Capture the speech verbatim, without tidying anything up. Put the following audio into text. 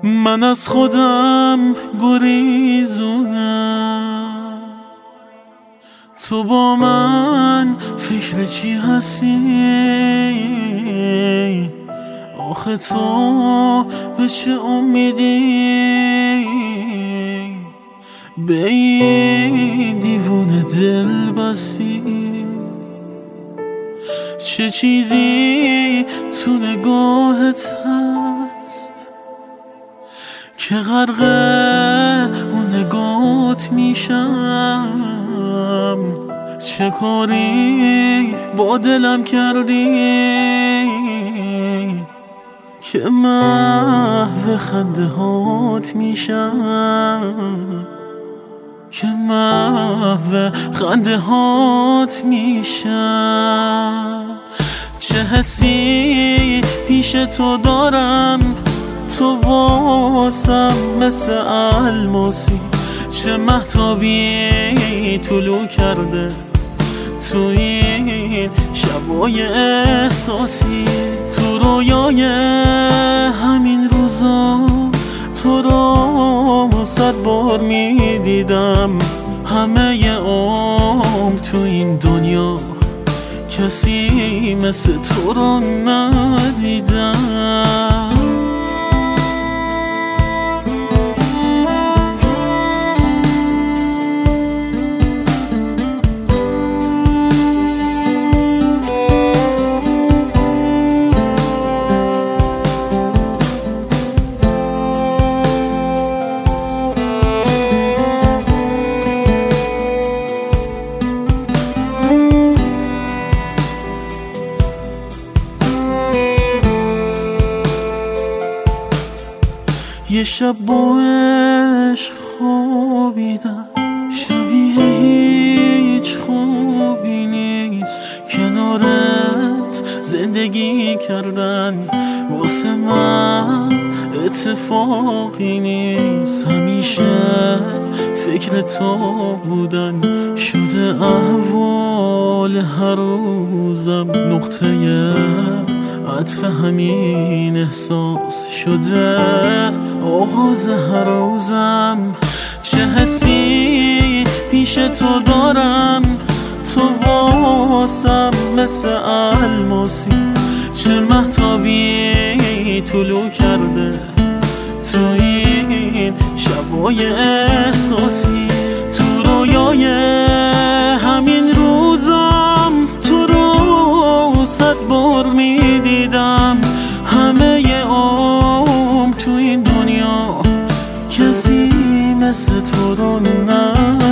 من از خودم گریزونم، تو با من فکر چی هستی؟ آخه تو به چه امیدی به این دیوونه دل بستی؟ چه چیزی تو نگاهت هست که غرق اون نگاهت میشم؟ چه کاری با دلم کردی که محو خنده هات میشم، که محو خنده هات میشم؟ چه حسی پیش تو دارم، تو واسم مثل الماسی، چه مهتابی طلوع کرده تو این شبای احساسی. تو رویای همین روزا تو رو صد بار میدیدم، همه ی عمر تو این دنیا کسی مثل تو رو ندیدم. یه شب با عشق خوابیدم، شبیه هیچ خوبی نیست، کنارت زندگی کردن واسه من اتفاقی نیست. همیشه فکر تو بودن شده احوال هر روزم، نقطه عطف همین احساس شده آغاز هر روزم. چه حسی پیش تو دارم، تو واسم مثل الماسی، چه مهتابی طلوع کرده تو این شبای احساسی. تو رویای همین روزم تو رو صد بار میدیدم، همه ی عمر تو این دنیا کسی مثل تو رو ندیدم.